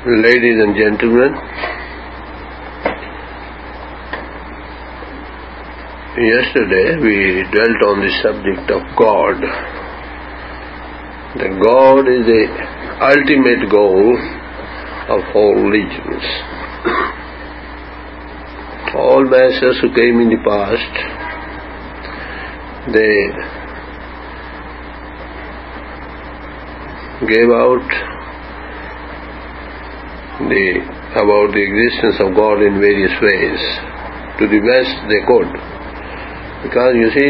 Ladies and gentlemen, yesterday we dwelt on the subject of God. That God is the ultimate goal of all religions. All masters who came in the past, they gave out about the existence of God in various ways, to the best they could. Because you see,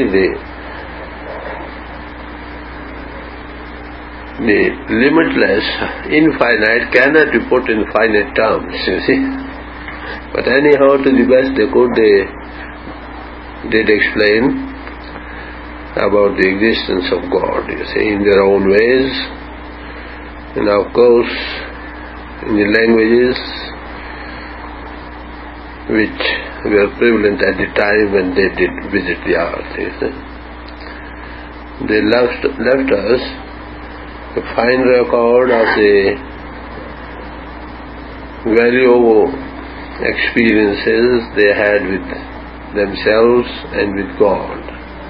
the limitless, infinite cannot be put in finite terms, you see. But anyhow, to the best they could, they did explain about the existence of God, you see, in their own ways. And of course, in the languages which were prevalent at the time when they did visit the earth. They left us a fine record of the valuable experiences they had with themselves and with God.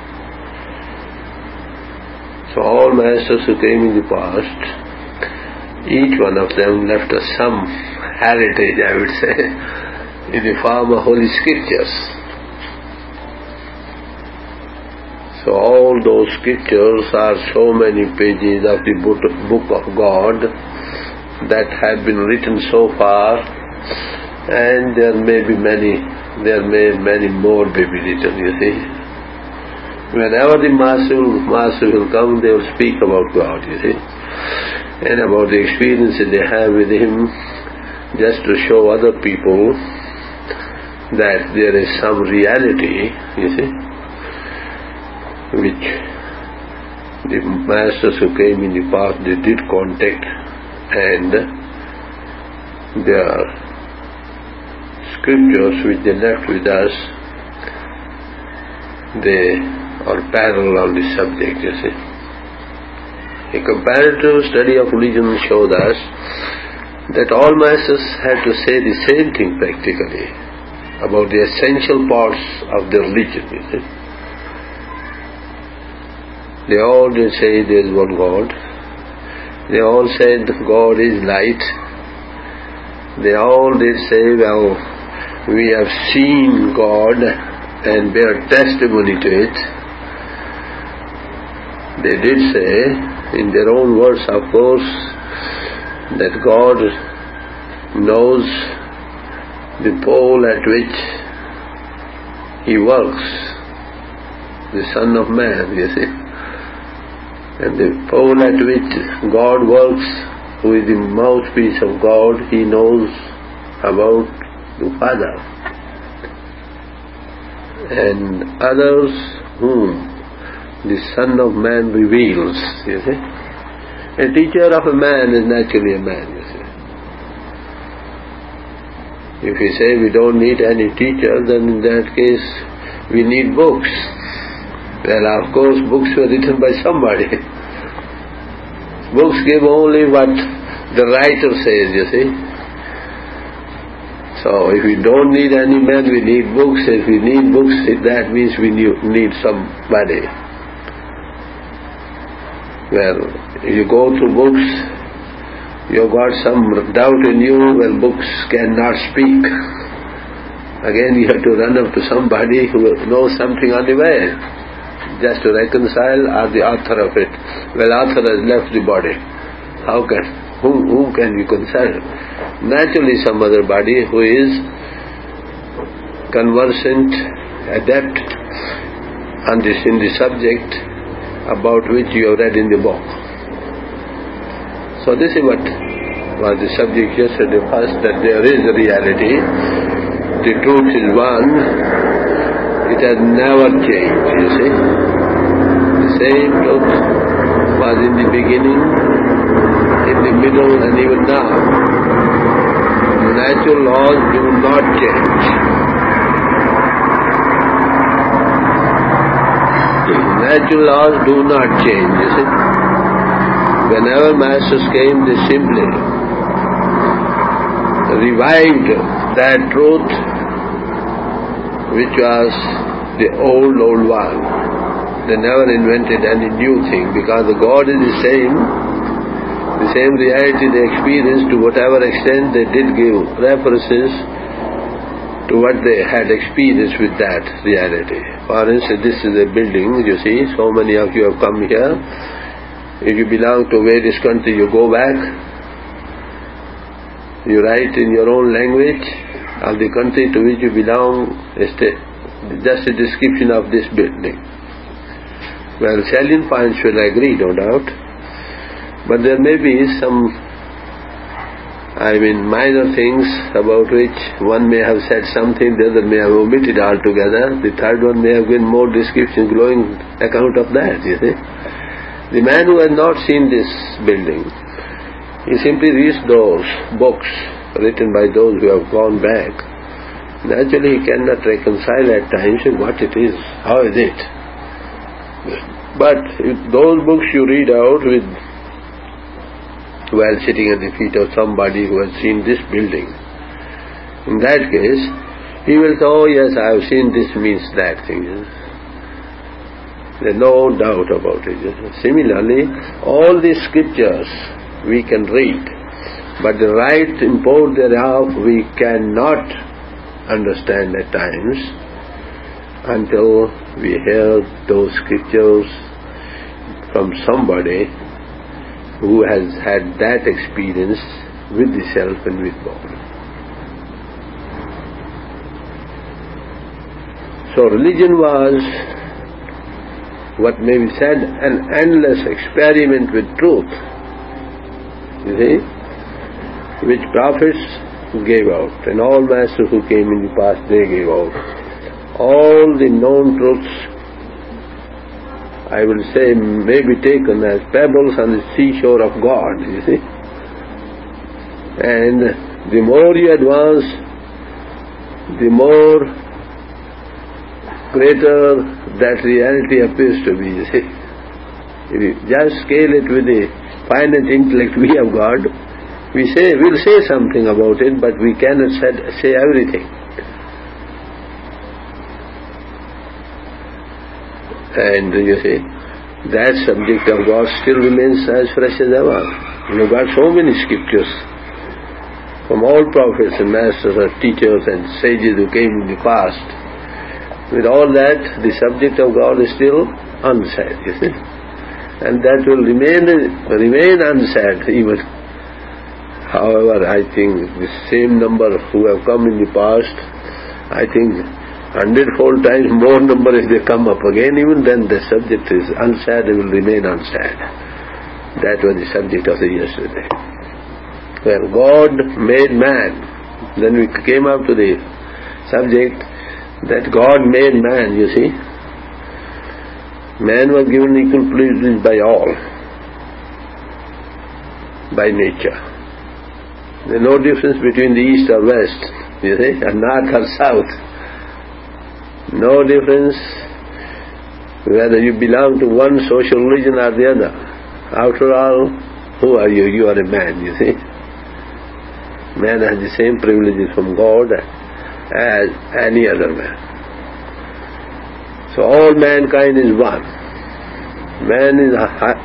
So all masters who came in the past, each one of them left us some heritage, I would say, in the form of Holy Scriptures. So all those Scriptures are so many pages of the book of God that have been written so far, and there may many more be written, you see. Whenever the Master will come, they will speak about God, you see, and about the experiences they have with Him, just to show other people that there is some reality, you see, which the masters who came in the past, they did contact, and their scriptures which they left with us, they are parallel on the subject, you see. A comparative study of religion showed us that all masters had to say the same thing practically about the essential parts of the religion, you see. They all did say there is one God. They all said God is light. They all did say, well, we have seen God and bear testimony to it. They did say, in their own words, of course, that God knows the pole at which He works, the Son of Man, you see. And the pole at which God works, who is the mouthpiece of God, He knows about the Father. And others whom the Son of Man reveals, you see. A teacher of a man is naturally a man, you see. If we say we don't need any teacher, then in that case we need books. Well, of course, books were written by somebody. Books give only what the writer says, you see. So if we don't need any man, we need books. If we need books, that means we need somebody. Well, if you go through books, you've got some doubt in you, well, books cannot speak. Again, you have to run up to somebody who knows something on the way, just to reconcile, or the author of it. Well, author has left the body. Who can you consult? Naturally some other body who is conversant, adept in the subject about which you have read in the book. So this is what was the subject yesterday first, that there is a reality. The truth is one. It has never changed, you see. The same truth was in the beginning, in the middle, and even now. Natural laws do not change. Natural laws do not change, you see. Whenever masters came, they simply revived that truth which was the old one. They never invented any new thing, because the God is the same reality they experienced. To whatever extent they did give references to what they had experienced with that reality. For instance, this is a building, you see, so many of you have come here. If you belong to various country, you go back, you write in your own language of the country to which you belong, just a description of this building. Well, salient points will agree, no doubt, but there may be some, minor things about which one may have said something, the other may have omitted altogether, the third one may have given more description, glowing account of that, you see. The man who has not seen this building, he simply reads those books written by those who have gone back. Naturally, he cannot reconcile at times with what it is, how is it. But if those books you read out while sitting at the feet of somebody who has seen this building, in that case, he will say, oh yes, I have seen this means that thing. There is no doubt about it. Similarly, all these scriptures we can read, but the right import thereof we cannot understand at times until we hear those scriptures from somebody who has had that experience with the self and with God. So religion was, what may be said, an endless experiment with truth, you see, which prophets gave out, and all masters who came in the past, they gave out. All the known truths, I will say, may be taken as pebbles on the seashore of God, you see. And the more you advance, the more greater that reality appears to be, you see. If you just scale it with the finite intellect we have got, we'll say something about it, but we cannot say everything. And you see, that subject of God still remains as fresh as ever. You've got so many scriptures from all prophets and masters and teachers and sages who came in the past. With all that, the subject of God is still unsaid, you see. And that will remain unsaid even. However, I think the same number who have come in the past, I think 100-fold times more number if they come up again, even then the subject is unsaid, it will remain unsaid. That was the subject of the yesterday. Well, God made man. Then we came up to the subject that God made man, you see. Man was given equal privilege by all, by nature. There is no difference between the east or west, you see, or north or south. No difference whether you belong to one social religion or the other. After all, who are you? You are a man, you see. Man has the same privileges from God as any other man. So all mankind is one. Man is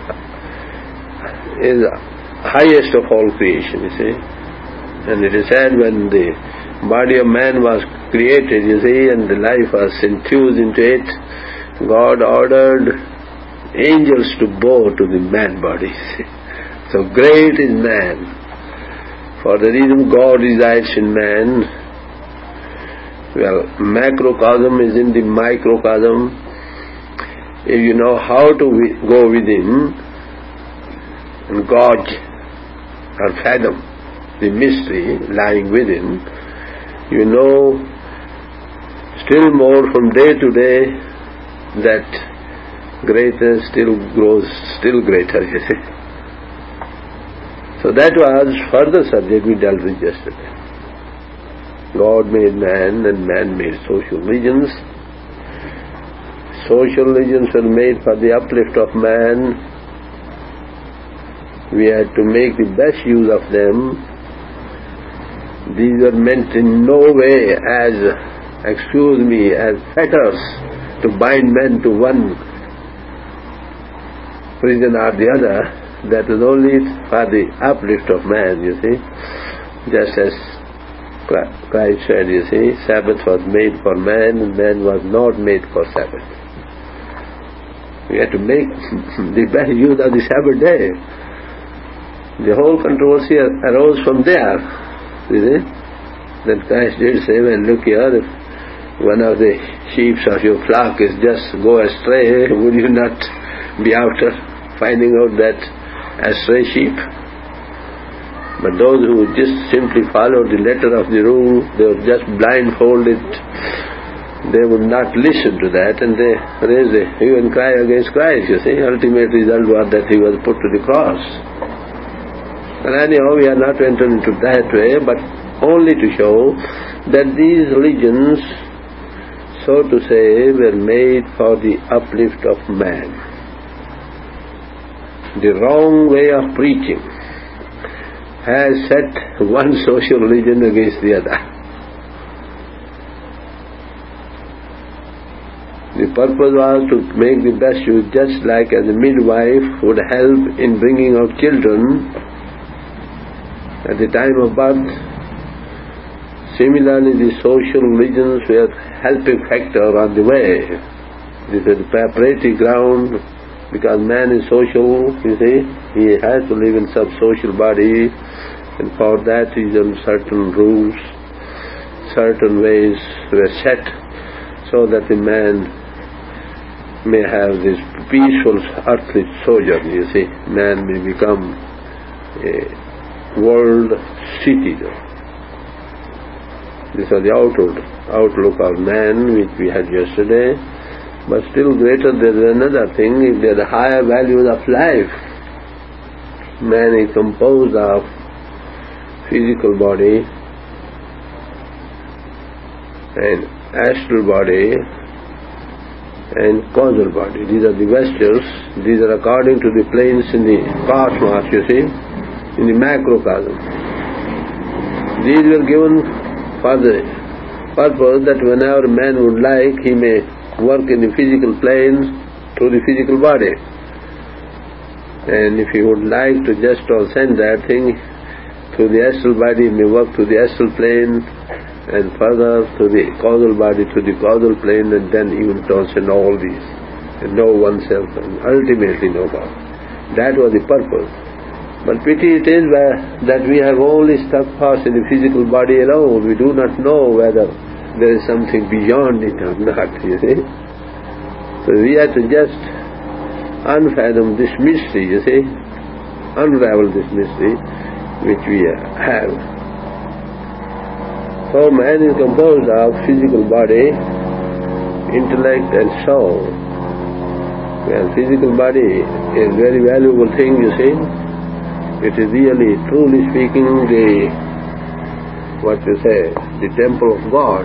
the highest of all creation, you see. And it is said when the body of man was created, you see, and the life was infused into it, God ordered angels to bow to the man body. So great is man. For the reason God resides in man, well, macrocosm is in the microcosm. If you know how to go within and gauge or fathom the mystery lying within, you know still more from day to day that greater still grows still greater, you see. So that was further subject we dealt with yesterday. God made man and man made social religions. Social religions were made for the uplift of man. We had to make the best use of them These were meant in no way as, as fetters to bind men to one prison or the other. That is only for the uplift of man, you see. Just as Christ said, you see, Sabbath was made for man and man was not made for Sabbath. We have to make the best use of the Sabbath day. The whole controversy arose from there, you see. Then Christ did say, well, look here, if one of the sheep of your flock is just go astray, would you not be after finding out that astray sheep? But those who just simply followed the letter of the rule, they were just blindfolded, they would not listen to that, and they raised a hue and cry against Christ, you see. Ultimate result was that he was put to the cross. And anyhow, we are not entered into that way, but only to show that these religions, so to say, were made for the uplift of man. The wrong way of preaching has set one social religion against the other. The purpose was to make the best use, just like as a midwife would help in bringing out children at the time of birth. Similarly, the social religions were helping factor on the way. This is the preparatory ground, because man is social, you see. He has to live in some social body, and for that reason certain rules, certain ways were set so that the man may have this peaceful earthly sojourn, you see. Man may become a world citizen. This is the outlook of man which we had yesterday. But still greater, there is another thing. If there are higher values of life, man is composed of physical body and astral body and causal body. These are the vestures. These are according to the planes in the cosmos, you see, in the macrocosm. These were given for the purpose that whenever man would like, he may work in the physical planes through the physical body. And if he would like to just transcend that thing through the astral body, he may work through the astral plane and further to the causal body, to the causal plane, and then he will transcend all these and know oneself and ultimately know God. That was the purpose. But pity it is that we have only stuck fast in the physical body alone. We do not know whether there is something beyond it or not, you see. So we have to just unfathom this mystery, you see, unravel this mystery which we have. So man is composed of physical body, intellect and soul. Well, physical body is a very valuable thing, you see. It is really, truly speaking, the temple of God.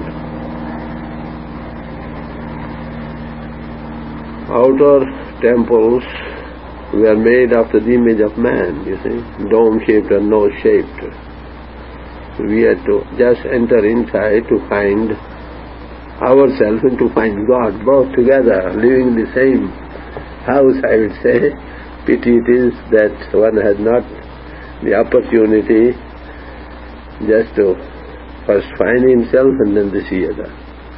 Outer temples were made after the image of man, you see, dome-shaped or nose-shaped. We had to just enter inside to find ourselves and to find God, both together, living in the same house, I would say. Pity it is that one has not the opportunity just to first find himself and then to see other.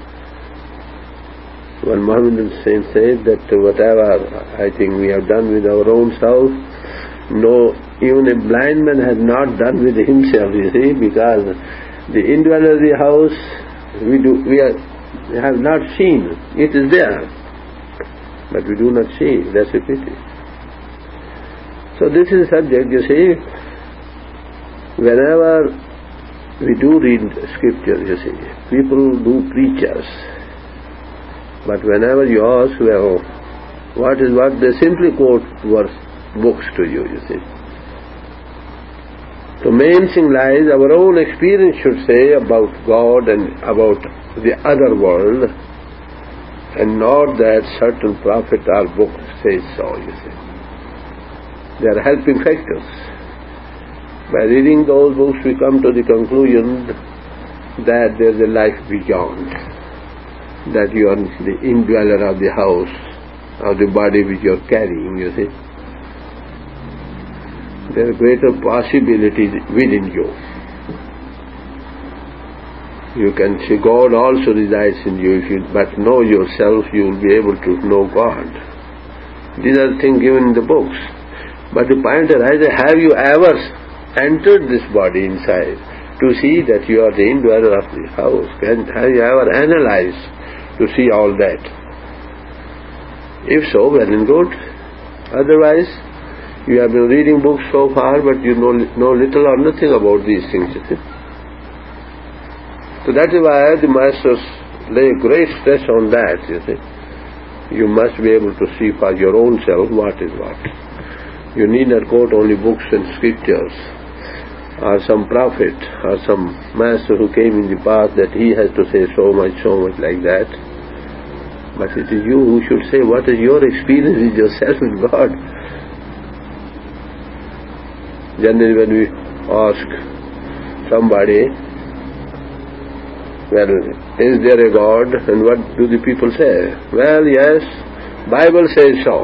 One Mohammedan saint said that whatever I think we have done with our own self, no, even a blind man has not done with himself, you see, because the indweller of the house we have not seen. It is there, but we do not see. That's a pity. So this is a subject, you see. Whenever we do read scripture, you see, people do preach us. But whenever you ask, well, what, they simply quote books to you, you see. So main thing lies, our own experience should say about God and about the other world, and not that certain prophet or book says so, you see. They are helping factors. By reading those books, we come to the conclusion that there is a life beyond, that you are the indweller of the house, of the body which you are carrying, you see. There are greater possibilities within you. You can see God also resides in you. If you but know yourself, you will be able to know God. These are things given in the books. But the point arises, have you ever entered this body inside to see that you are the indweller of the house? Have you ever analyzed to see all that? If so, well and good. Otherwise, you have been reading books so far, but you know little or nothing about these things. You see? So that is why the masters lay great stress on that, you see. You must be able to see for your own self what is what. You need not quote only books and scriptures, or some prophet, or some master who came in the past that he has to say so much like that. But it is you who should say what is your experience with yourself with God. Generally when we ask somebody, well, is there a God? And what do the people say? Well, yes, Bible says so.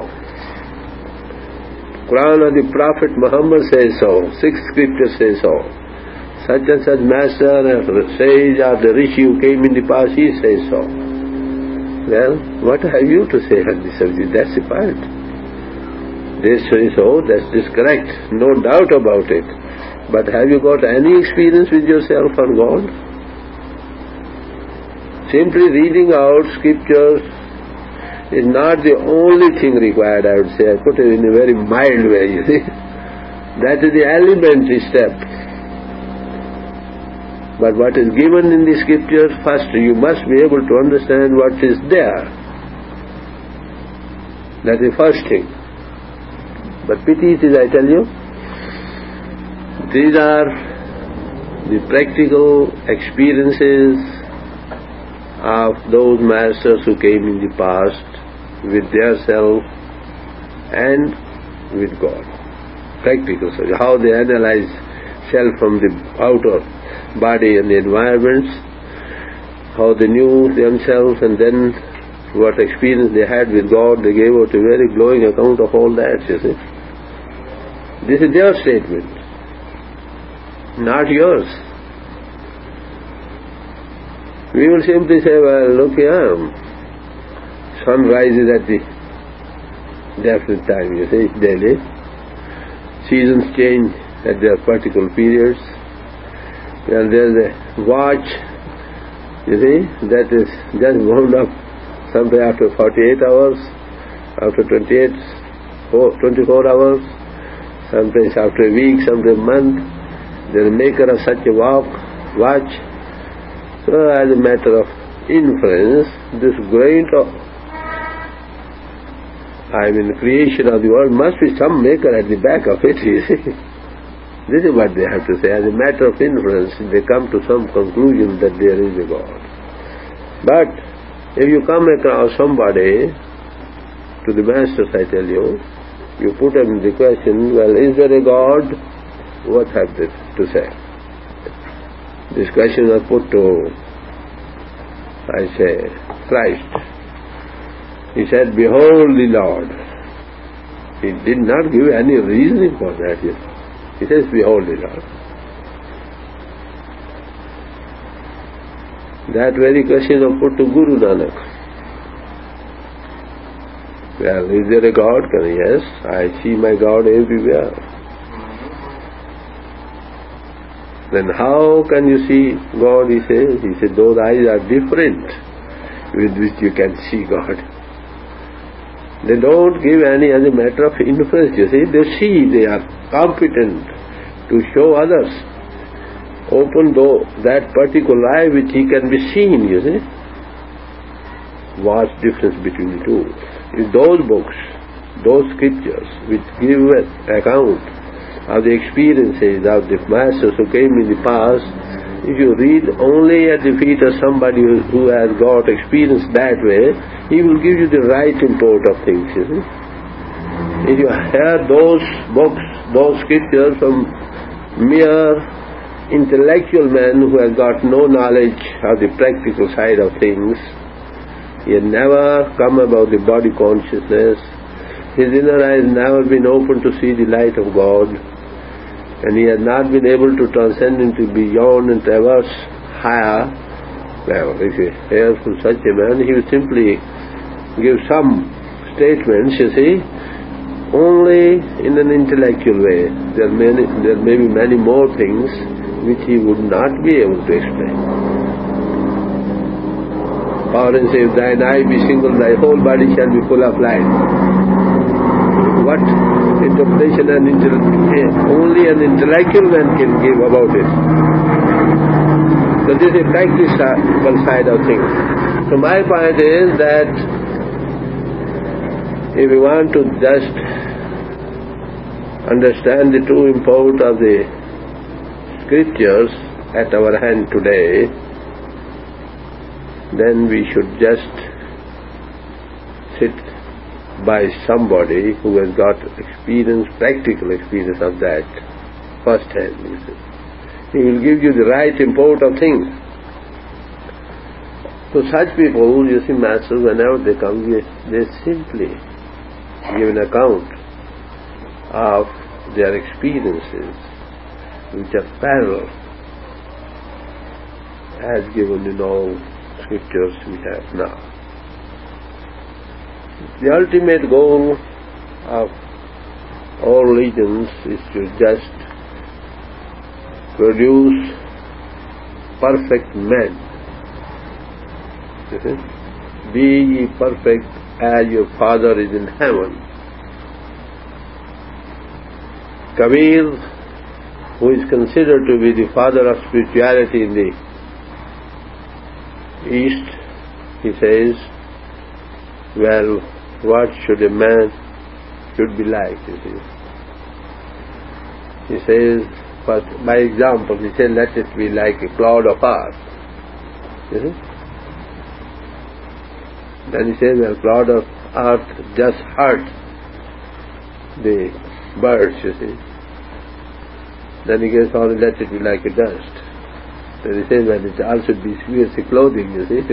Quran or the Prophet Muhammad says so. 6 scriptures say so. Such and such master or sage or the rishi who came in the past, he says so. Well, what have you to say on this subject? That's the point. They say so, that is correct, no doubt about it. But have you got any experience with yourself or God? Simply reading out scriptures is not the only thing required, I would say. I put it in a very mild way, you see. That is the elementary step. But what is given in the scriptures, first you must be able to understand what is there. That is the first thing. But pity it is, I tell you, these are the practical experiences of those masters who came in the past with their self and with God. Practical, so how they analyze self from the outer body and the environments, how they knew themselves, and then what experience they had with God. They gave out a very glowing account of all that, you see. This is their statement, not yours. We will simply say, well, look here, sun rises at the definite time, you see, daily. Seasons change at their particular periods. And there's a watch, you see, that is just wound up sometime after 48 hours, after 24 hours, sometimes after a week, sometimes a month. There's a maker of such a watch. So as a matter of inference, this great creation of the world must be some maker at the back of it, you see. This is what they have to say. As a matter of inference, they come to some conclusion that there is a God. But if you come across somebody, to the masters I tell you, you put them the question, well, is there a God? What have they to say? This question was put to, I say, Christ. He said, behold the Lord. He did not give any reasoning for that. He says, behold the Lord. That very question was put to Guru Nanak. Well, is there a God? Yes, I see my God everywhere. Then how can you see God, he says? He said, those eyes are different with which you can see God. They don't give any as a matter of inference, you see. They see, they are competent to show others. Open that particular eye which he can be seen, you see. Vast difference between the two. If those books, those scriptures which give an account of the experiences of the masters who came in the past, if you read only at the feet of somebody who has got experience that way, he will give you the right import of things, you see. If you hear those books, those scriptures from mere intellectual man who has got no knowledge of the practical side of things. He has never come about the body consciousness. His inner eye has never been open to see the light of God, and he has not been able to transcend into beyond and traverse higher. Well, if you hear from such a man, he will simply give some statements, you see, only in an intellectual way. There may be many more things which he would not be able to explain. For instance, if thine eye be single, thy whole body shall be full of light. What interpretation only an intellectual man can give about it. So this is a practical side of things. So my point is that if we want to just understand the true import of the scriptures at our hand today, then we should just sit by somebody who has got experience, practical experience of that first hand. He will give you the right import of things. So such people, you see, masters, whenever they come, they simply give an account of their experiences which are parallel as given in all scriptures we have now. The ultimate goal of all religions is to just produce perfect men. Be ye perfect as your Father is in heaven. Kabir, who is considered to be the father of spirituality in the East, he says, well, what should a man should be like, you see. He says, but by example, he said, let it be like a cloud of earth. You see? Then he says, well, cloud of earth just hurt the birds, you see. Then he goes on, let it be like a dust. Then he says, well, it also be seriously clothing, you see.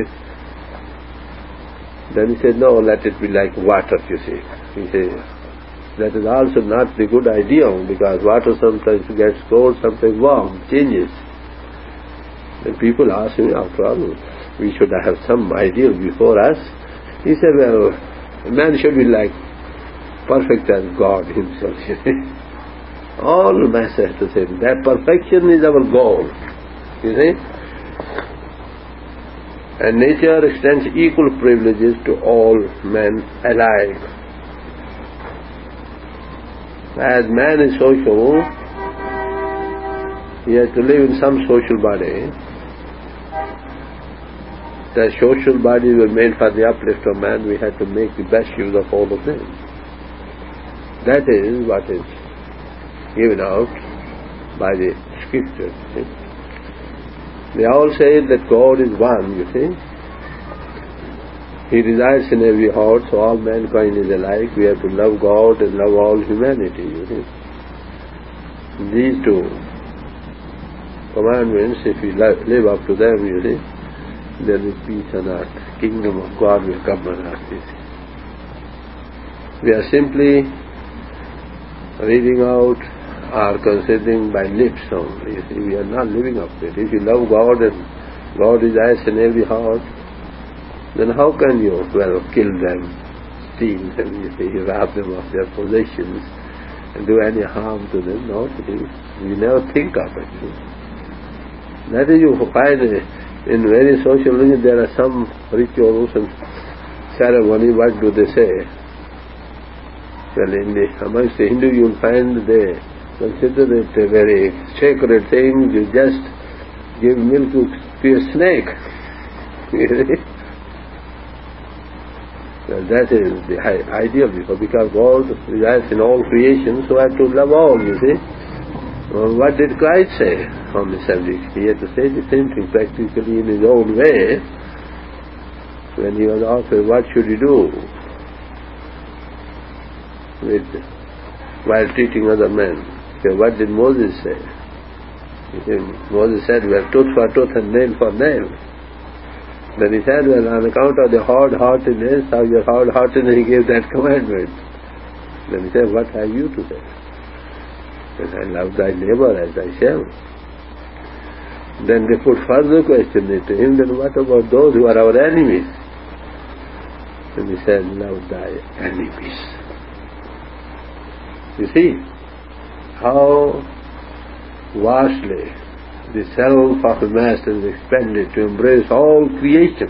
Then he said, no, let it be like water, you see. He says, that is also not the good idea, because water sometimes gets cold, sometimes warm, changes. Then people ask him, after all, we should have some ideal before us. He said, well, a man should be like perfect as God himself. All Master has to say, that perfection is our goal. You see? And nature extends equal privileges to all men alike. As man is social, he has to live in some social body. The social bodies were made for the uplift of man. We had to make the best use of all of them. That is what is given out by the scriptures. They all say that God is one, you see. He resides in every heart, so all mankind is alike. We have to love God and love all humanity, you see. These two commandments, if we live up to them, you see, there is peace on earth. Kingdom of God will come on earth, you see. We are simply reading out or considering by lips only. You see, we are not living up to it. If you love God and God resides in every heart, then how can you, kill them, steal them, you see, rob them of their possessions and do any harm to them? No, we never think of it. That is, you find in very social religion there are some rituals and ceremony. What do they say? Well, amongst the Hindu you will find they consider it a very sacred thing. You just give milk to a snake. Well, that is the ideal, because God resides in all creation, so I have to love all, you see. Well, what did Christ say on the subject? He had to say the same thing practically in his own way. When he was asked, what should he do while treating other men? So what did Moses say? Moses said, well, tooth for tooth and nail for nail. Then he said, well, on account of the hard-heartedness, of your hard-heartedness, he gave that commandment. Then he said, what have you to say? He said, I love thy neighbor as thyself. Then they put further question to him, then what about those who are our enemies? And he said, love thy enemies. You see how vastly the self of the Master is expanded to embrace all creation.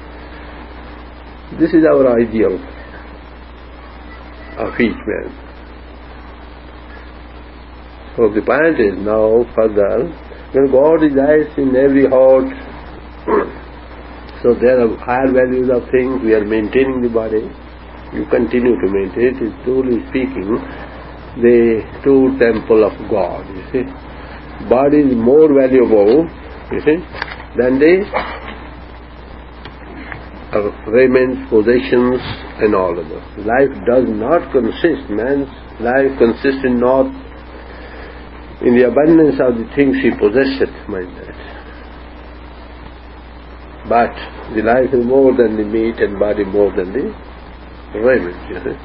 This is our ideal of each man. So the point is now further, when God resides in every heart, so there are higher values of things, we are maintaining the body, you continue to maintain it, is truly speaking the true temple of God, you see. Body is more valuable, you see, than the raiments, possessions and all of that. Life does not consist, man's life consists in not in the abundance of the things he possesseth, mind that. But the life is more than the meat and body more than the raiment, you see.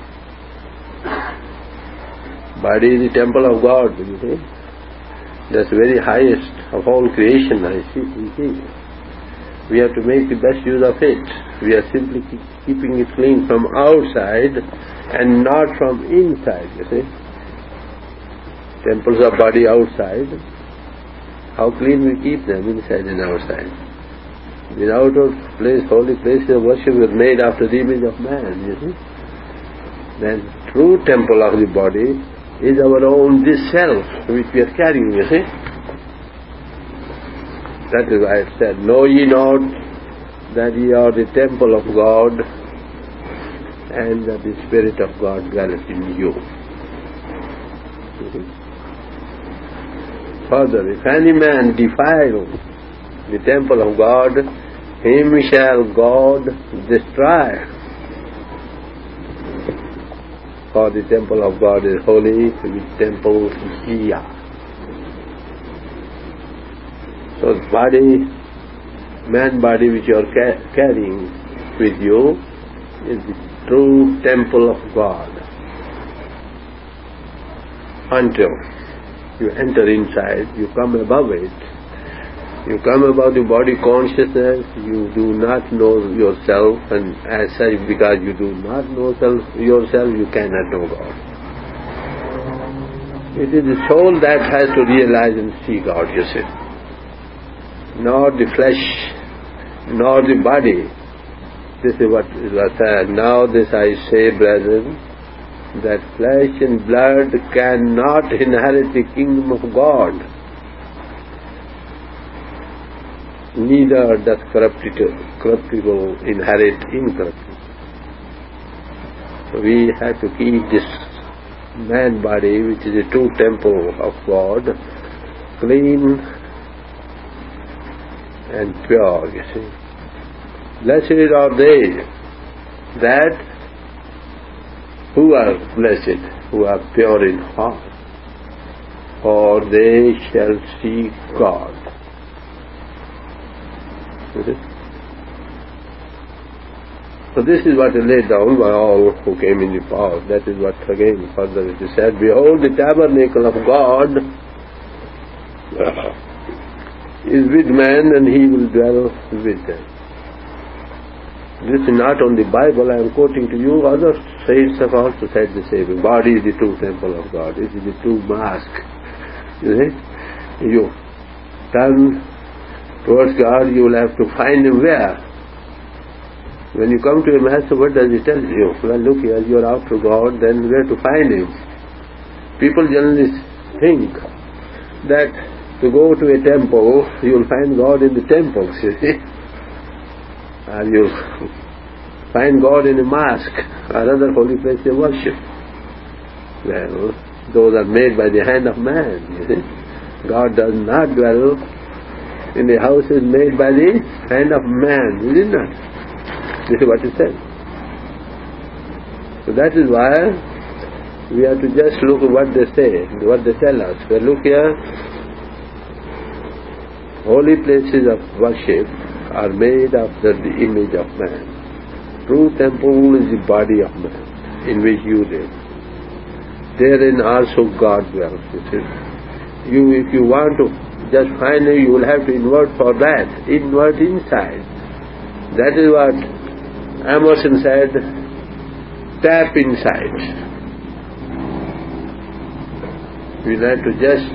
Body is the temple of God, you see. That's the very highest of all creation, I see. We have to make the best use of it. We are simply keeping it clean from outside and not from inside, you see. Temples of body outside, how clean we keep them inside and outside. The outer place, holy places of worship were made after the image of man, you see. Then true temple of the body is our own this self which we are carrying, you see. That is why it said, know ye not that ye are the temple of God and that the Spirit of God dwelleth in you. Further, if any man defile the temple of God, him shall God destroy. For the temple of God is holy, which temple ye are. So the body, man body which you are carrying with you is the true temple of God. Until you enter inside, you come above it, you come above the body consciousness, you do not know yourself, and as such, because you do not know yourself, you cannot know God. It is the soul that has to realize and see God, you see. Not the flesh, nor the body. This is what is said. Now this I say, brethren, that flesh and blood cannot inherit the kingdom of God. Neither does corruptible inherit incorruptible. We have to keep this man body, which is a true temple of God, clean and pure, you see. Blessed are they that who are blessed, who are pure in heart, for they shall see God. So this is what is laid down by all who came in the past. That is what again further it is said, behold, the tabernacle of God is with man, and he will dwell with them. This is not on the Bible, I am quoting to you. Other saints have also said the same. Body is the true temple of God. It is the true mask. You see? You turn towards God, you will have to find Him where? When you come to a Master, what does He tell you? Well, look here, you are after God, then where to find Him? People generally think that to go to a temple, you will find God in the temples, you see. Or you find God in a mosque or other holy place of worship. Well, those are made by the hand of man, you see. God does not dwell in the houses made by the hand of man, is it not? This is what it says. So that is why we have to just look at what they say, what they tell us. Well, look here, Holy places of worship are made after the image of man. True temple is the body of man in which you live. Therein also God dwells. If you want to just find it, you will have to invert for that. Invert inside. That is what Emerson said, tap inside. We have to just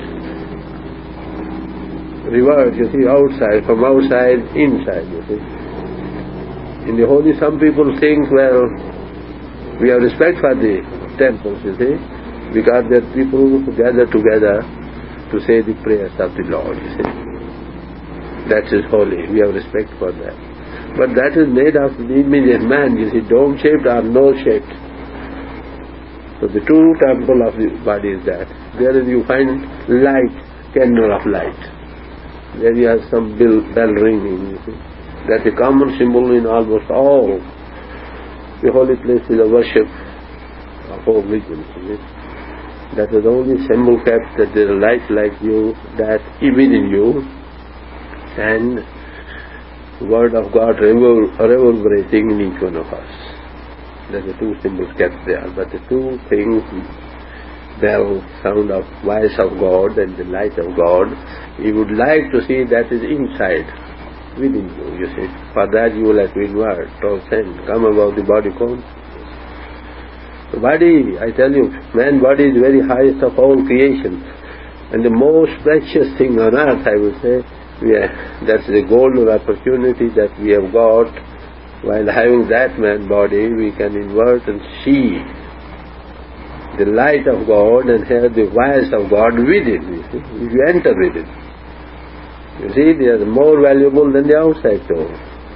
revert, outside, from outside, inside, In the holy, some people think, well, we have respect for the temples, because there are people who gather together to say the prayers of the Lord, That is holy. We have respect for that. But that is made of the image of man, dome-shaped or nose-shaped. So the true temple of the body is that. There you find light, candle of light. There you have some bell ringing, That's a common symbol in almost all the holy places of worship of all religions. That is the only symbol kept, that there is light like you, that within you, and the Word of God reverberating in each one of us. That's the two symbols kept there. But the two things, bell, sound of voice of God and the light of God, you would like to see that is inside, within you, For that you will have to invert, transcend, come above the body consciousness. The body, I tell you, man's body is the very highest of all creations. And the most precious thing on earth, I would say, that's the golden opportunity that we have got. While having that man's body, we can invert and see the light of God and hear the voice of God within, if you enter within. They are more valuable than the outside door.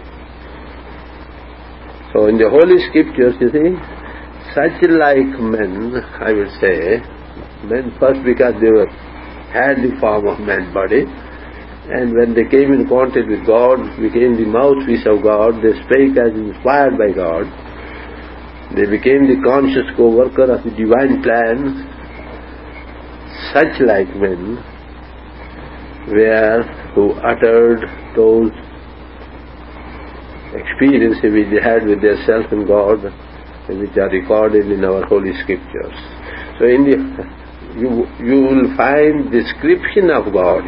So in the Holy Scriptures, such like men, I would say, men first because they had the form of man's body, and when they came in contact with God, became the mouthpiece of God, they spake as inspired by God, they became the conscious co-worker of the divine plan. Such like men who uttered those experiences which they had with their self and God, which are recorded in our Holy Scriptures. So you will find description of God,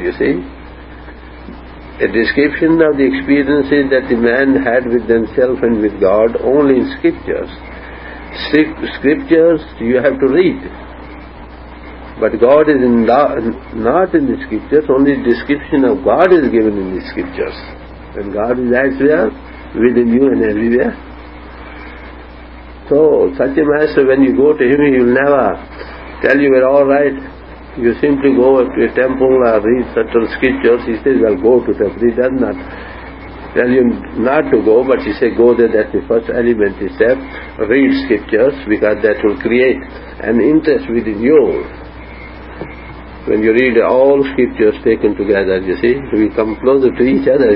a description of the experiences that the man had with themselves and with God only in Scriptures. Scriptures you have to read. But God is not in the Scriptures, only description of God is given in the Scriptures. And God is elsewhere, within you and everywhere. So, such a master, when you go to him, he will never tell you, well, all right, you simply go to a temple or read certain scriptures. He says, well, go to temple. He does not tell you not to go, but he says, go there, that's the first elementary step. Read scriptures, because that will create an interest within you. When you read all scriptures taken together, we come closer to each other,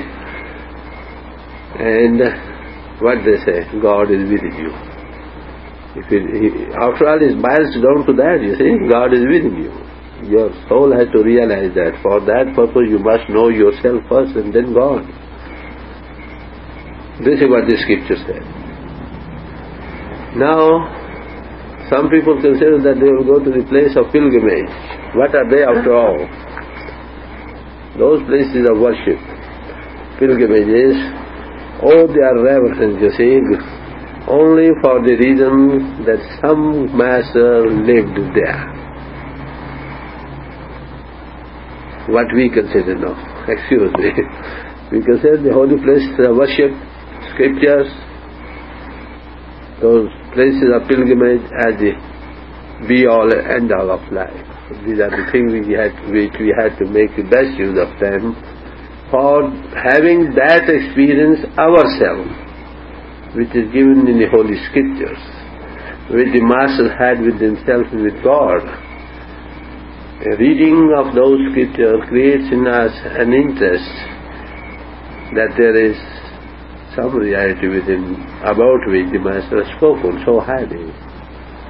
And what they say, God is within you. After all, it boils down to that, God is within you. Your soul has to realize that. For that purpose, you must know yourself first and then God. This is what the Scripture says. Now, some people consider that they will go to the place of pilgrimage. What are they after all? Those places of worship, pilgrimages, they are reverent, only for the reason that some master lived there. What we consider now, excuse me, we consider the holy places of worship, scriptures, those places of pilgrimage as the be-all and end-all of life. These are the things which we had to make the best use of them for having that experience ourselves, which is given in the Holy Scriptures, which the Master had with himself and with God. A reading of those Scriptures creates in us an interest that there is some reality within about which the Master has spoken so highly.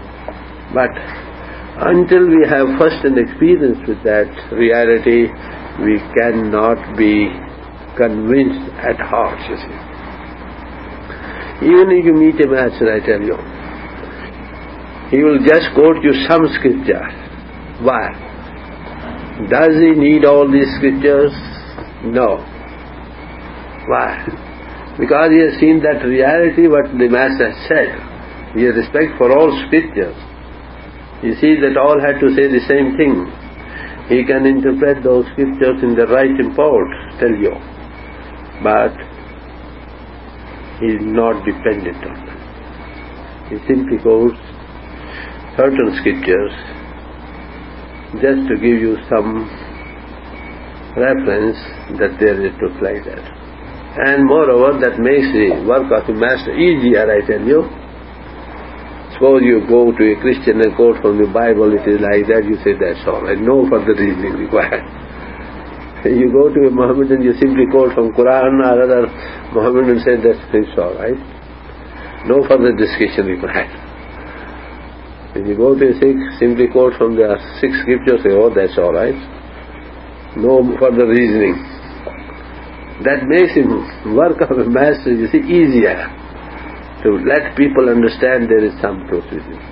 But until we have first an experience with that reality, we cannot be convinced at heart, you see. Even if you meet a master, I tell you, he will just quote you some scripture. Why? Does he need all these scriptures? No. Why? Because he has seen that reality what the master has said. He has respect for all scriptures. He sees that all had to say the same thing. He can interpret those scriptures in the right import, tell you. But he is not dependent on them. He simply quotes certain scriptures just to give you some reference that there is truth like that. And moreover, that makes the work of the master easier, I tell you. Suppose you go to a Christian and quote from the Bible, it is like that, you say that's all right, no further reasoning required. You go to a Mohammedan, you simply quote from Quran or other Mohammedan, say that it's all right. No further discussion required. If you go to a Sikh, simply quote from the Sikh scriptures, say, oh, that's all right. No further reasoning. That makes him work of a master, you see, easier to let people understand there is some truth with it.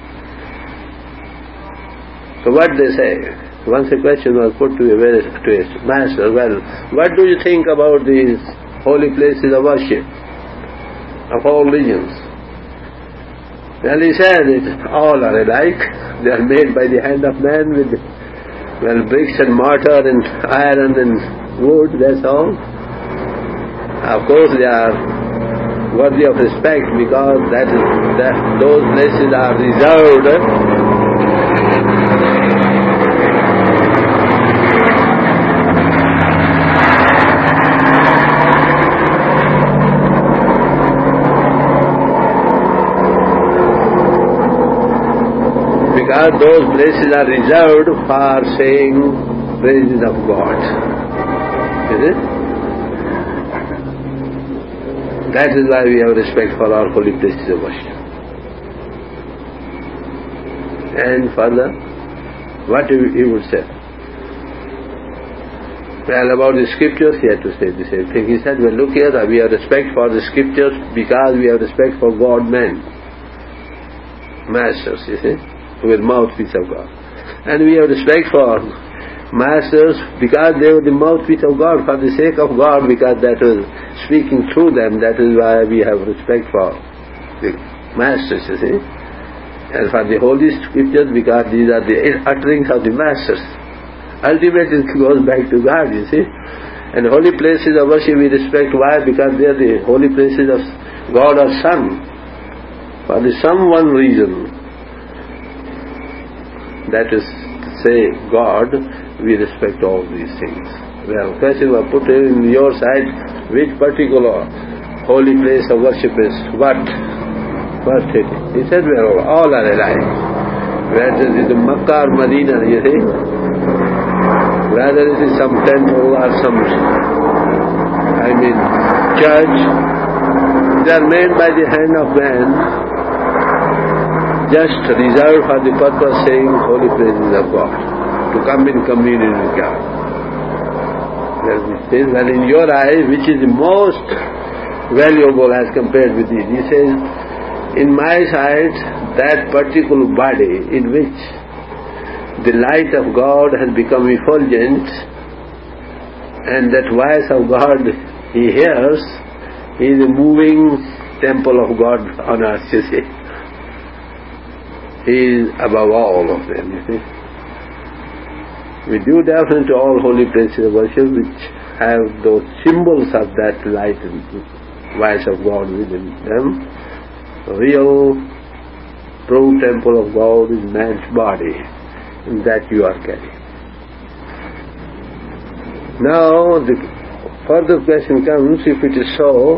So what they say, once a question was put to a master, well, what do you think about these holy places of worship of all religions? Well, he said that all are alike. They are made by the hand of man with, well, bricks and mortar and iron and wood, that's all. Of course they are worthy of respect because those places are reserved for saying praises of God. Is it? That is why we have respect for our holy places of worship. And further, what he would say? Well, about the scriptures, he had to say the same thing. He said, well, look here, we have respect for the scriptures because we have respect for God-men, masters, you see, with mouthpiece of God. And we have respect for masters because they were the mouthpiece of God, for the sake of God, because that was speaking through them. That is why we have respect for the masters, you see. And for the holy scriptures because these are the utterings of the masters. Ultimately it goes back to God, you see. And holy places of worship we respect. Why? Because they are the holy places of God or Son. For the some one reason, that is to say God, we respect all these things. Well, question was put in your side, which particular holy place of worship is what? First city. He said, well, all are alike. Whether it is Makkah or Medina, you see, whether it is some temple or some, church, they are made by the hand of man, just reserved for the purpose saying holy praises of God, to come in communion with God. He says, well, in your eyes, which is the most valuable as compared with these? He says, in my sight, that particular body in which the light of God has become effulgent and that voice of God he hears, he is a moving temple of God on earth, you see. He is above all of them, you see. We do deference to all holy places of worship which have those symbols of that light and voice of God within them. The real, true temple of God is man's body, and that you are carrying. Now, the further question comes, if it is so,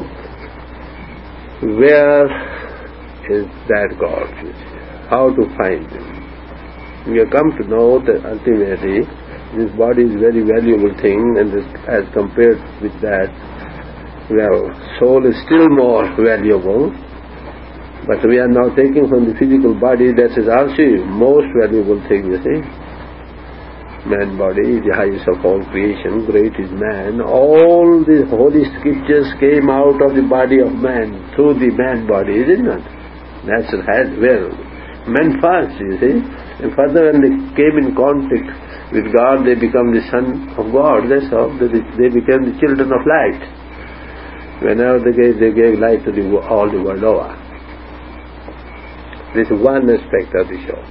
where is that God? How to find him? We have come to know that ultimately this body is a very valuable thing, and as compared with that, well, soul is still more valuable, but we are now taking from the physical body, that is also most valuable thing, you see. Man body is the highest of all creation, great is man. All the holy scriptures came out of the body of man, through the man body, isn't it? That's where men first, you see. And further when they came in contact with God, they become the son of God. That's how they became the children of light. Whenever they gave light to all the world over. This is one aspect of the show.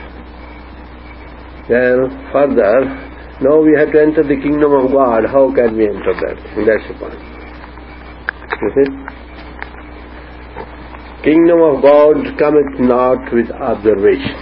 Then further, now we have to enter the kingdom of God. How can we enter that? That's the point. You see? Kingdom of God cometh not with observation.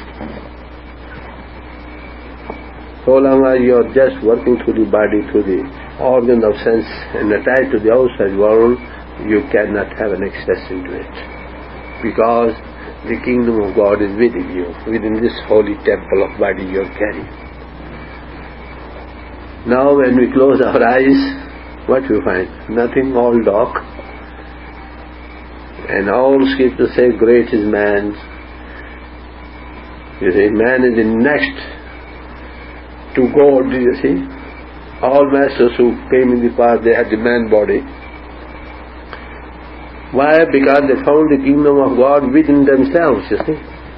So long as you are just working through the body, through the organ of sense and attached to the outside world, you cannot have an access into it. Because the kingdom of God is within you, within this holy temple of body you are carrying. Now when we close our eyes, what we find? Nothing, all dark. And all scriptures say, great is man. You see, man is the next to God, you see. All masters who came in the past, they had the man body. Why? Because they found the kingdom of God within themselves, you see.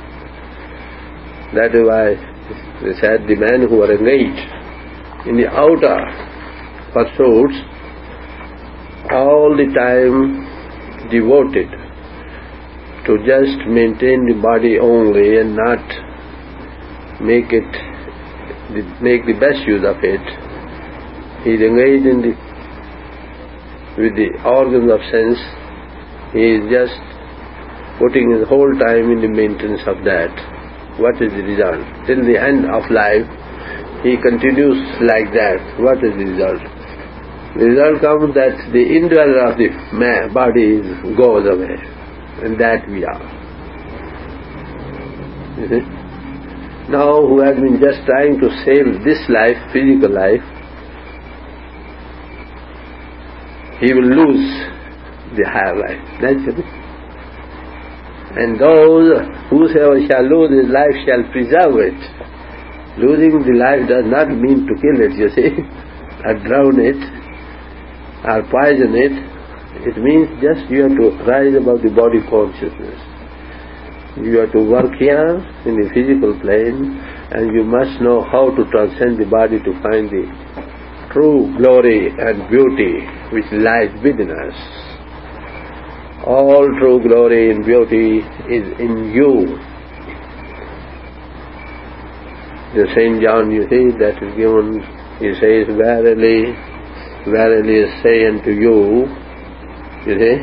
That is why they said the men who are engaged in the outer pursuits, all the time devoted to just maintain the body only and not make the best use of it. He is engaged with the organs of sense. He is just putting his whole time in the maintenance of that. What is the result? Till the end of life, he continues like that. What is the result? The result comes that the indweller of the body goes away. And that we are. You see? Now who has been just trying to save this life, physical life, he will lose the higher life, naturally. And whosoever shall lose his life shall preserve it. Losing the life does not mean to kill it, you see, or drown it, or poison it. It means just you have to rise above the body consciousness. You have to work here in the physical plane, and you must know how to transcend the body to find the true glory and beauty which lies within us. All true glory and beauty is in you. The St. John, you see, that is given, he says, verily, verily I say unto you, you see,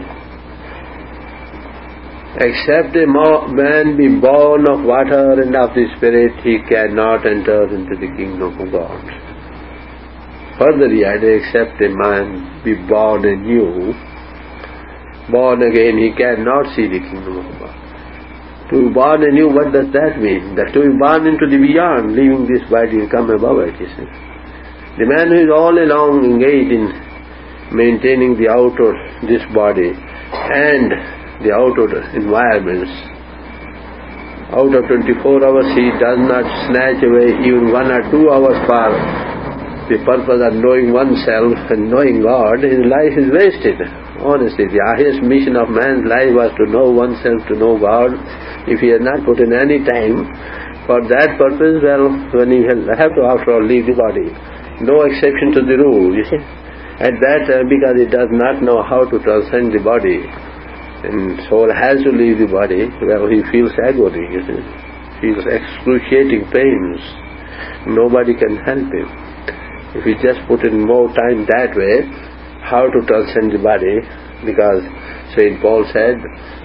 except a man be born of water and of the Spirit, he cannot enter into the kingdom of God. Further he added, except a man be born anew, born again, he cannot see the kingdom of God. To be born anew, what does that mean? That to be born into the beyond, leaving this body and come above it, you see. The man who is all along engaged in maintaining the outer, this body, and the outer environments, out of 24 hours he does not snatch away even 1 or 2 hours for the purpose of knowing oneself and knowing God. His life is wasted. Honestly, the highest mission of man's life was to know oneself, to know God. If he has not put in any time for that purpose, well, when he will have to after all leave the body. No exception to the rule, you see. At that time, because he does not know how to transcend the body, and soul has to leave the body, well, he feels agony, you see. Feels excruciating pains. Nobody can help him. If he just put in more time that way, how to transcend the body, because St. Paul said,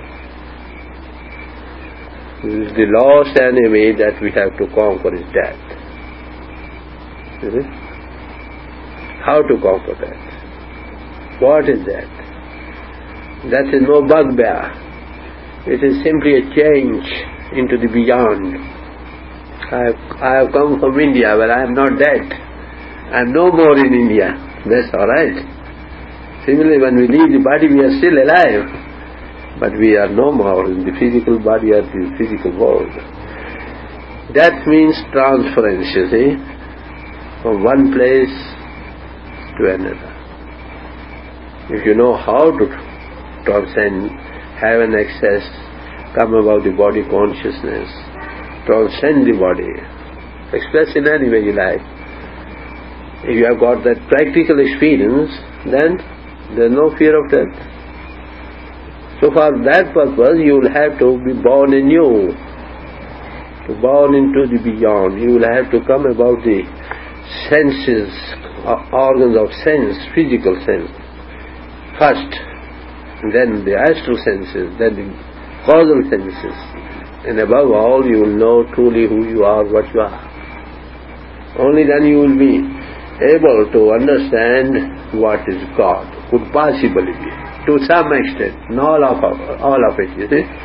the last enemy that we have to conquer is death. You see? How to conquer that? What is that? That is no bugbear. It is simply a change into the beyond. I have come from India, but I am not dead. I am no more in India. That's all right. Similarly, when we leave the body, we are still alive, but we are no more in the physical body or the physical world. That means transference, you see. from one place to another. If you know how to transcend, have an access, come above the body consciousness, transcend the body, express in any way you like. If you have got that practical experience, then there is no fear of death. So for that purpose, you will have to be born anew, to born into the beyond. You will have to come above the senses, organs of sense, physical sense, first, and then the astral senses, then the causal senses, and above all you will know truly who you are, what you are. Only then you will be able to understand what is God, could possibly be, to some extent, not all of it, you see.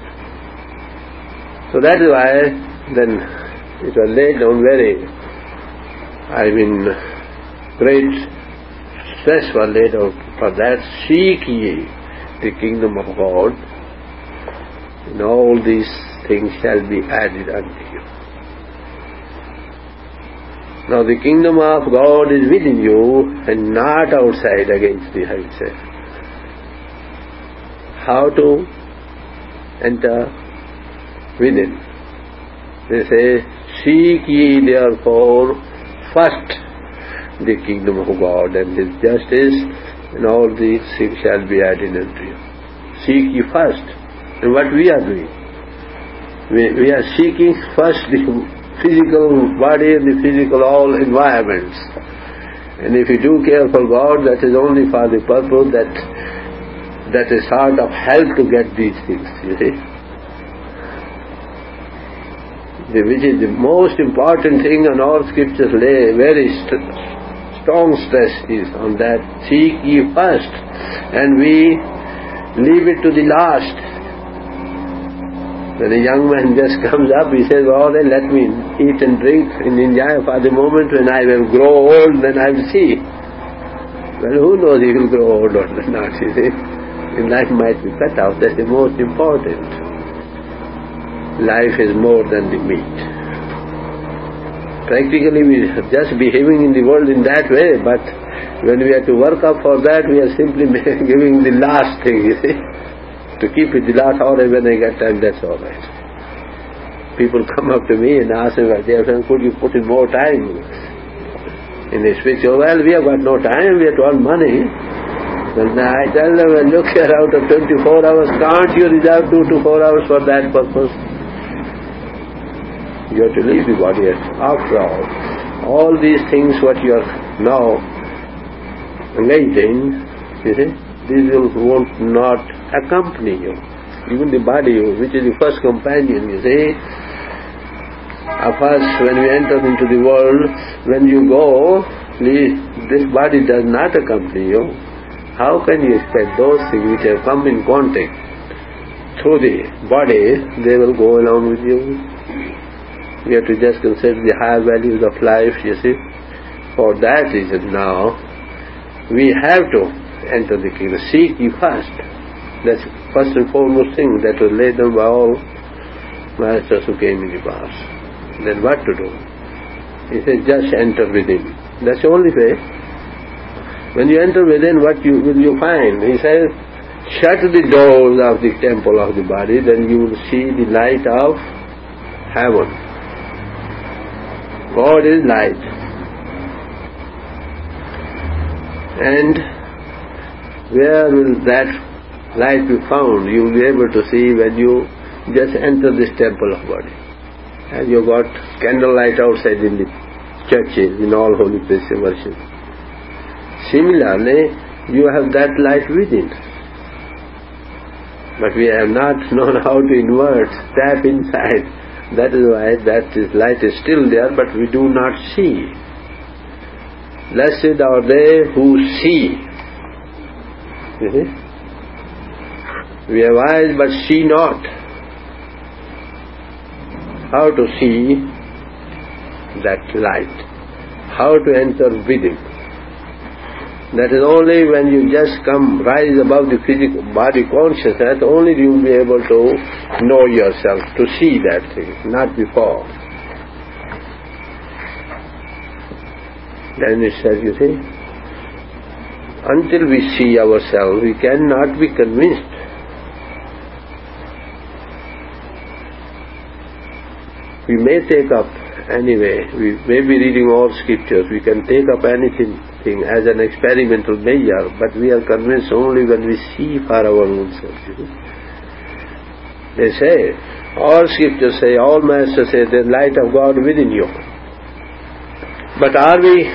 So that is why then it was laid down great stress was laid out for that. Seek ye the kingdom of God, and all these things shall be added unto you. Now the kingdom of God is within you and not outside against the outside. How to enter within? They say, seek ye therefore first the kingdom of God and His justice, and all these things shall be added unto you. Seek ye first. And what we are doing? We are seeking first the physical body and the physical all environments. And if you do care for God, that is only for the purpose that is sort of help to get these things, you see. Which is the most important thing, and all scriptures lay very strong stress is on that. Seek ye first, and we leave it to the last. When a young man just comes up, he says, oh, then let me eat and drink and enjoy for the moment. When I will grow old, then I will see. Well, who knows he will grow old or not, you see. His life might be cut out. That's the most important. Life is more than the meat. Practically we are just behaving in the world in that way, but when we have to work up for that, we are simply giving the last thing, you see. To keep it the last hour, when I get time, that's all right. People come up to me and ask me, dear friend, could you put in more time in this picture? Well, we have got no time, we have to earn money. Then I tell them, well, look here, out of 24 hours, can't you reserve 2 to 4 hours for that purpose? You have to leave the body. After all these things what you are now engaged in, you see, these won't not accompany you. Even the body, which is the first companion, you see. First, when we enter into the world, when you go, this body does not accompany you. How can you expect those things which have come in contact through the body, they will go along with you? We have to just consider the higher values of life, you see. For that reason now, we have to enter the kingdom. Seek ye first. That's the first and foremost thing that was laid down by all masters who came in the past. Then what to do? He says, just enter within. That's the only way. When you enter within, what will you find? He says, shut the doors of the temple of the body, then you will see the light of heaven. God is light. And where will that light be found? You will be able to see when you just enter this temple of body. And you got candlelight outside in the churches, in all holy places of worship. Similarly, you have that light within. But we have not known how to invert, tap inside. That is why that light is still there, but we do not see. Blessed are they who see. You see? We have eyes but see not. How to see that light? How to enter within? That is only when you just rise above the physical body consciousness, only you will be able to know yourself, to see that thing, not before. Then it says, you see, until we see ourselves, we cannot be convinced. We may take up anyway, we may be reading all scriptures, we can take up anything as an experimental measure, but we are convinced only when we see for our own self. They say, all scriptures say, all masters say, the light of God within you. But are we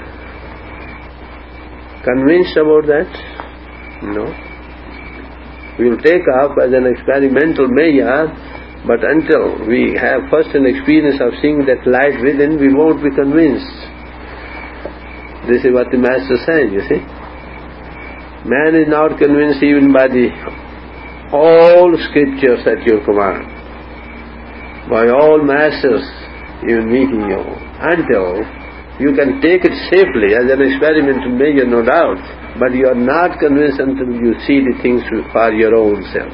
convinced about that? No. We will take up as an experimental measure, but until we have first an experience of seeing that light within, we won't be convinced. This is what the Master said, you see. Man is not convinced even by the all scriptures at your command, by all masters even meeting you, until you can take it safely as an experimental measure, no doubt, but you are not convinced until you see the things for your own self.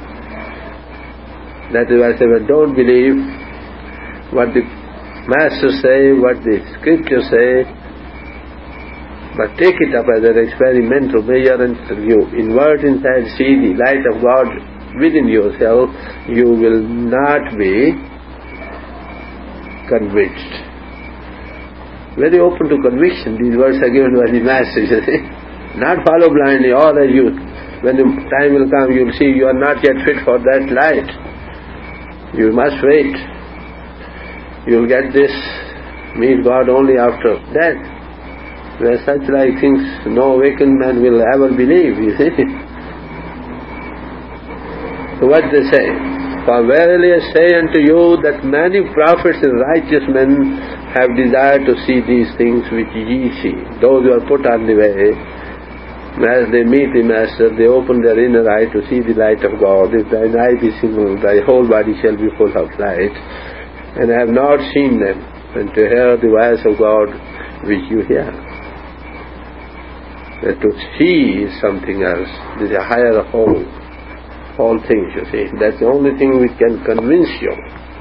That is why I say, well, don't believe what the masters say, what the scriptures say, but take it up as an experimental measure until you invert inside, see the light of God within yourself, you will not be convinced. Very open to conviction, these words are given by the masters, you see. Not follow blindly, all as you, when the time will come, you will see you are not yet fit for that light. You must wait. You will get this, meet God only after death. Where such like things no awakened man will ever believe, you see. So what they say? For verily I say unto you that many prophets and righteous men have desired to see these things which ye see. Those who are put on the way, as they meet the Master, they open their inner eye to see the light of God. If thine eye be single, thy whole body shall be full of light. And I have not seen them, and to hear the voice of God which you hear. That to see is something else. It is a higher of all things, you see. That's the only thing which can convince you.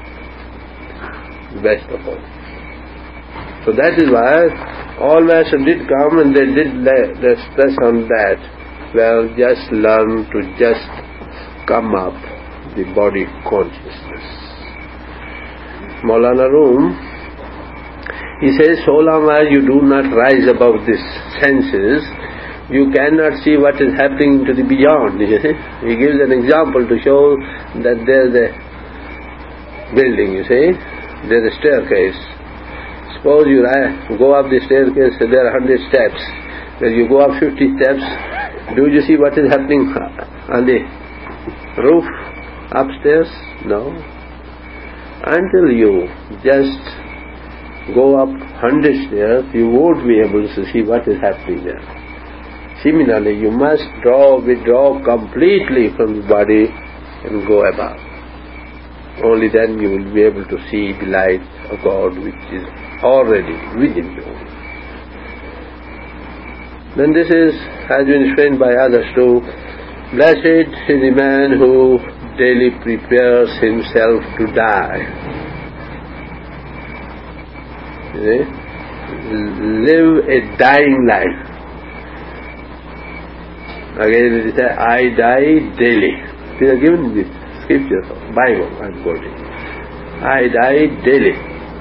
Best of all. So that is why all masters did come and they did stress on that. Well, just learn to just come up the body consciousness. Maulana Rum, he says, so long as you do not rise above these senses, you cannot see what is happening to the beyond. He gives an example to show that there is a building, you see, there is a staircase. Suppose you go up the staircase, there are 100 steps. When you go up 50 steps, do you see what is happening on the roof upstairs? No. Until you just go up 100 stairs, you won't be able to see what is happening there. Similarly, you must withdraw completely from the body and go above. Only then you will be able to see the light of God which is already within you. Then this has been explained by others too. Blessed is the man who daily prepares himself to die. Live a dying life. Again it is said, I die daily. These are given in the scriptures of Bible, I am quoting. I die daily.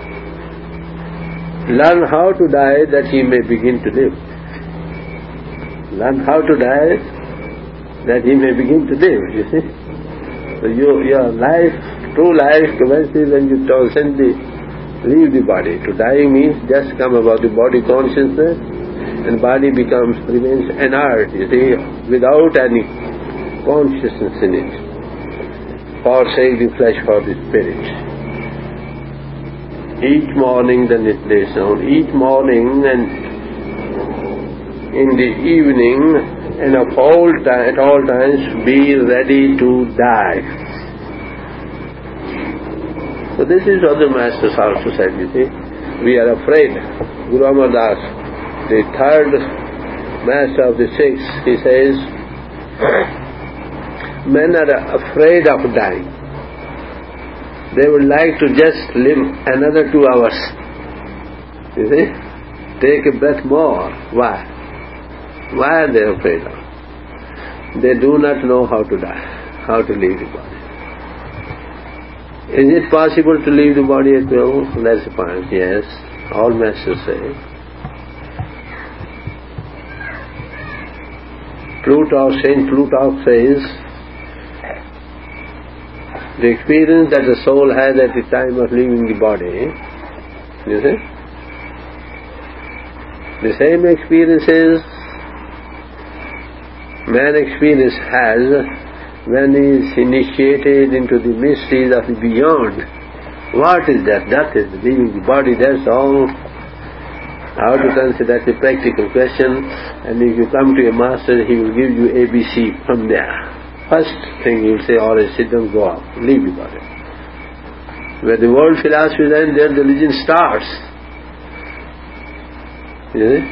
Learn how to die that he may begin to live. Learn how to die that he may begin to live, you see. So your life, true life commences when you transcend leave the body. To die means just come above the body consciousness, and body remains inert, you see, without any consciousness in it. Forsake the flesh for the spirit. Each morning then it lays down, each morning and in the evening and at all times be ready to die. So this is what the Masters also said, you see. We are afraid. Guru Amar Das, the third Master of the six, he says, men are afraid of dying. They would like to just live another 2 hours. You see? take a breath more. Why? Why are they afraid of? They do not know how to die, how to leave the body. Is it possible to leave the body at will? That's the point. Yes, all masters say. Saint Plutarch says, the experience that the soul has at the time of leaving the body, you see, the same experiences man has when he is initiated into the mysteries of the beyond. What is that? That is leaving the body, that's all. How to consider, that's a practical question, and if you come to a master, he will give you ABC from there. First thing he will say, all right, sit down, go out, leave the body. Where the world philosophy ends, there the religion starts. Yes?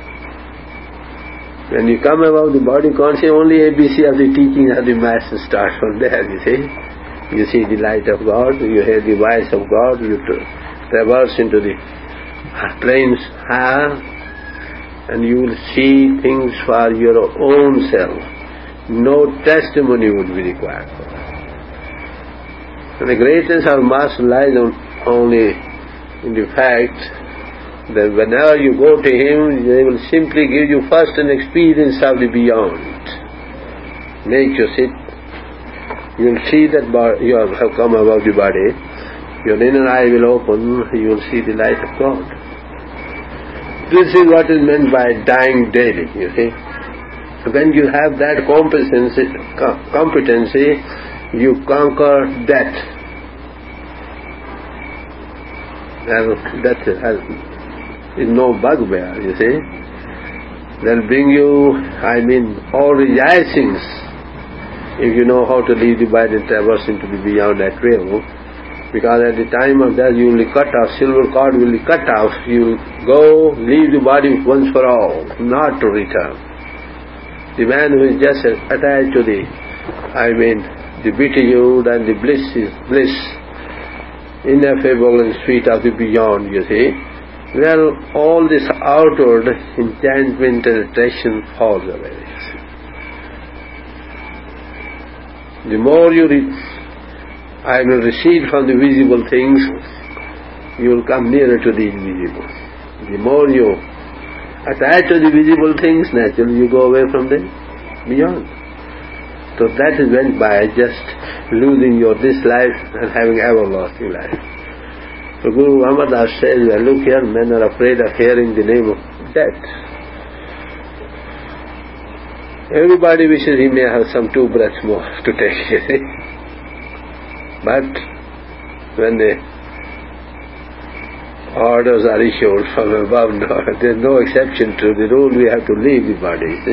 When you come about the body consciousness, only ABC of the teaching of the master starts from there, you see. You see the light of God, you hear the voice of God, you traverse into the plains higher, and you will see things for your own self. No testimony would be required for that. And the greatness of master lies only in the fact that whenever you go to him, they will simply give you first an experience of the beyond. Make you sit. You will see that you have come above the body. Your inner eye will open. You will see the light of God. This is what is meant by dying daily, you see. When you have that competency, you conquer death. That is no bugbear, you see. They'll bring you, all rejoicings if you know how to leave the body and traverse into the beyond at will. Because at the time of death you will be cut off, silver cord will be cut off, you will go, leave the body once for all, not to return. The man who is just attached to the beatitude and the bliss, ineffable and sweet of the beyond, you see. Well, all this outward enchantment and attraction falls away. The more you recede from the visible things, you will come nearer to the invisible. The more you attach to the visible things, naturally you go away from the beyond. So that is meant by just losing this life and having everlasting life. So Guru Amar Das says, well, look here, men are afraid of hearing the name of death. Everybody wishes he may have some 2 breaths more to take. But when the orders are issued from above, there is no exception to the rule, we have to leave the body. See?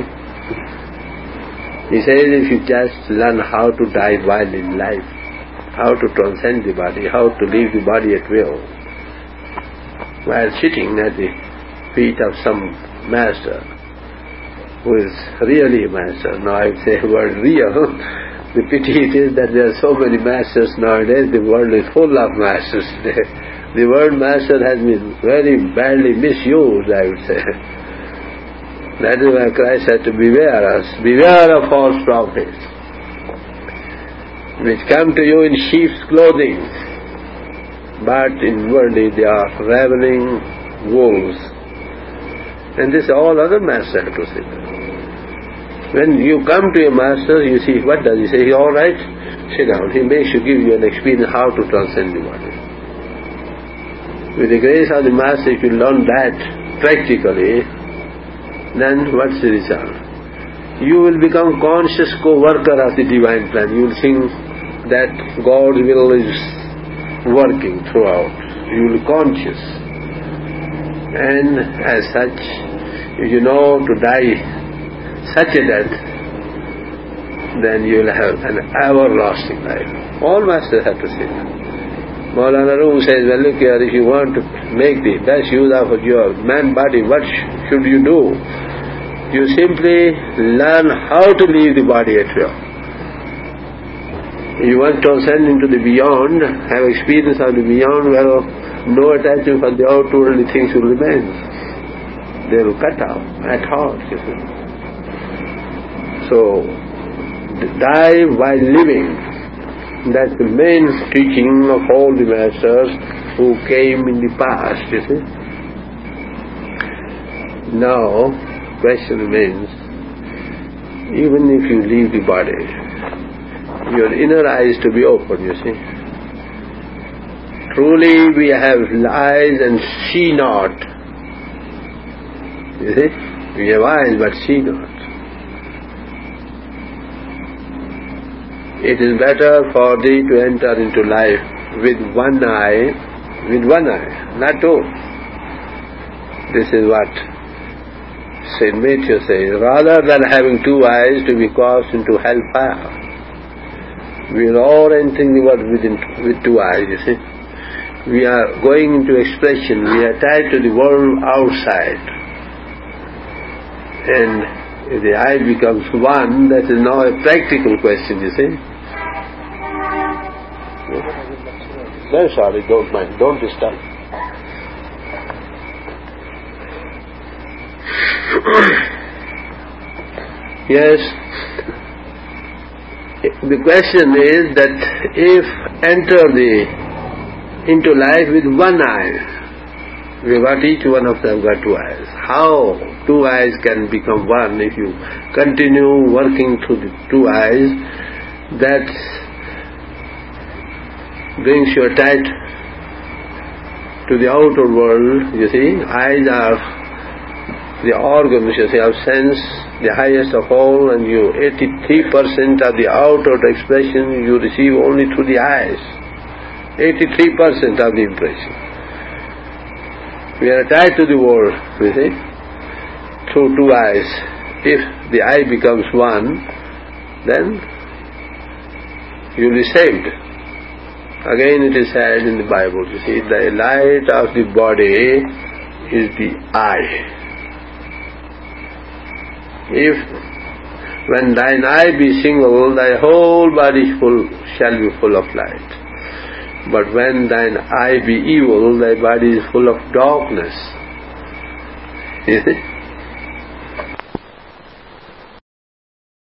He says, if you just learn how to die while in life, how to transcend the body, how to leave the body at will, while sitting at the feet of some master who is really a master. Now I would say the word real. The pity it is that there are so many masters nowadays, the world is full of masters. The word master has been very badly misused, I would say. That is why Christ had to beware us. Beware of false prophets, which come to you in sheep's clothing, but inwardly they are ravening wolves. And this all other masters have to sit. When you come to a master, you see, what does he say? All right, sit down. He makes you, give you an experience how to transcend the body. With the grace of the master, if you learn that practically, then what's the result? You will become conscious co-worker of the divine plan. You will think that God's will is working throughout. You will be conscious. And as such, if you know to die such a death, then you will have an everlasting life. All masters have to say that. Maulana Rum says, well, look here, if you want to make the best use of your man body, what should you do? You simply learn how to leave the body at will. If you want to ascend into the beyond, have experience of the beyond, well, no attachment for the outward things will remain. they will cut off at heart, you see. So, die while living. That's the main teaching of all the masters who came in the past, you see. Now, question remains, even if you leave the body, your inner eyes to be open, you see. Truly we have eyes and see not. You see? We have eyes but see not. It is better for thee to enter into life with one eye, not two. This is what St. Matthew says, rather than having two eyes to be cast into hellfire. We are all entering the world with two eyes, you see. We are going into expression, we are tied to the world outside. And if the eye becomes one, that is now a practical question, you see. No, sorry, don't mind, don't disturb. Yes, the question is that if enter into life with one eye, we got each one of them got two eyes. How two eyes can become one if you continue working through the two eyes? That brings you tight to the outer world, you see. Eyes are the organs, you see, of sense, the highest of all, and 83% of the outward expression you receive only through the eyes. 83% of the impression. We are tied to the world, you see, through two eyes. If the eye becomes one, then you will be saved. Again it is said in the Bible, you see, the light of the body is the eye. If when thine eye be single, thy whole body shall be full of light. But when thine eye be evil, thy body is full of darkness. You see?